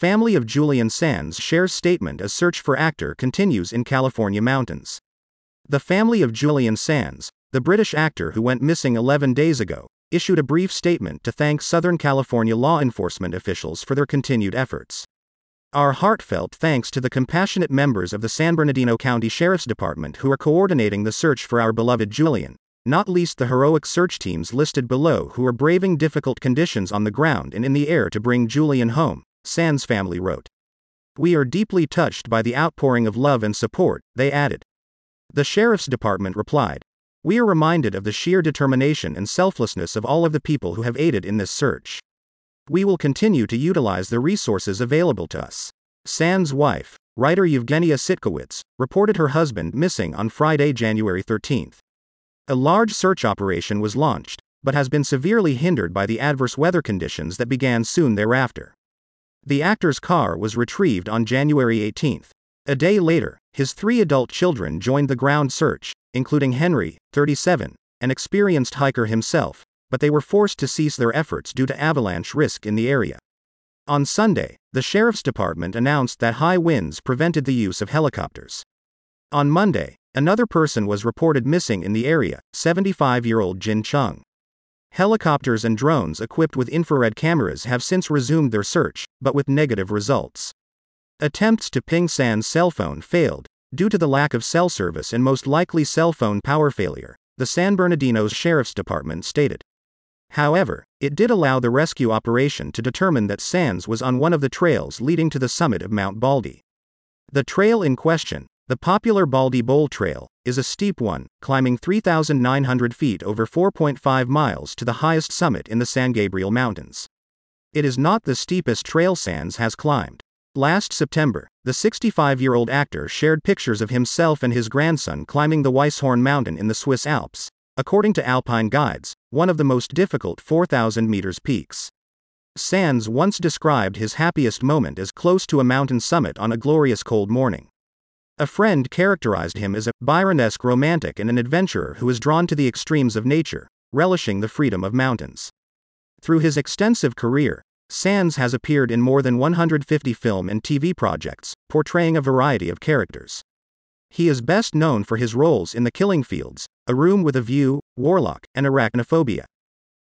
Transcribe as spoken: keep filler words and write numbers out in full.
family of Julian Sands shares statement as search for actor continues in California mountains. The family of Julian Sands, the British actor who went missing eleven days ago, issued a brief statement to thank Southern California law enforcement officials for their continued efforts. Our heartfelt thanks to the compassionate members of the San Bernardino County Sheriff's Department who are coordinating the search for our beloved Julian, not least the heroic search teams listed below who are braving difficult conditions on the ground and in the air to bring Julian home, Sands' family wrote. We are deeply touched by the outpouring of love and support, they added. The Sheriff's Department replied, we are reminded of the sheer determination and selflessness of all of the people who have aided in this search. We will continue to utilize the resources available to us. Sands' wife, writer Yevgenia Sitkowitz, reported her husband missing on Friday, January thirteenth. A large search operation was launched, but has been severely hindered by the adverse weather conditions that began soon thereafter. The actor's car was retrieved on January eighteenth. A day later, his three adult children joined the ground search, including Henry, thirty-seven, an experienced hiker himself, but they were forced to cease their efforts due to avalanche risk in the area. On Sunday, the Sheriff's Department announced that high winds prevented the use of helicopters. On Monday, another person was reported missing in the area, seventy-five-year-old Jin Chung. Helicopters and drones equipped with infrared cameras have since resumed their search, but with negative results. Attempts to ping Sands' cell phone failed, due to the lack of cell service and most likely cell phone power failure, the San Bernardino's Sheriff's Department stated. However, it did allow the rescue operation to determine that Sands was on one of the trails leading to the summit of Mount Baldy. The trail in question, the popular Baldy Bowl Trail, is a steep one, climbing three thousand nine hundred feet over four point five miles to the highest summit in the San Gabriel Mountains. It is not the steepest trail Sands has climbed. Last September, the sixty-five-year-old actor shared pictures of himself and his grandson climbing the Weisshorn Mountain in the Swiss Alps, according to Alpine Guides, one of the most difficult four thousand meters peaks. Sands once described his happiest moment as close to a mountain summit on a glorious cold morning. A friend characterized him as a Byron-esque romantic and an adventurer who is drawn to the extremes of nature, relishing the freedom of mountains. Through his extensive career, Sands has appeared in more than one hundred fifty film and T V projects, portraying a variety of characters. He is best known for his roles in The Killing Fields, A Room with a View, Warlock, and Arachnophobia.